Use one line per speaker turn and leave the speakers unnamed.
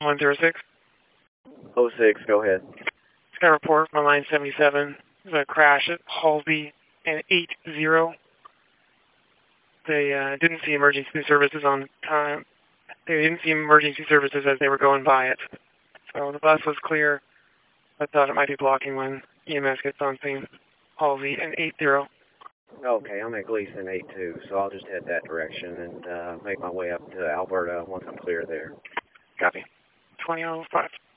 106.
06, go ahead.
Just got a report from line 77. There's a crash at Halsey and 80. They didn't see emergency services on time. They didn't see emergency services as they were going by it. So the bus was clear, but thought it might be blocking when EMS gets on scene. Halsey and 80.
Okay, I'm at Gleason 82, so I'll just head that direction and make my way up to Alberta once I'm clear there.
Copy. 2005.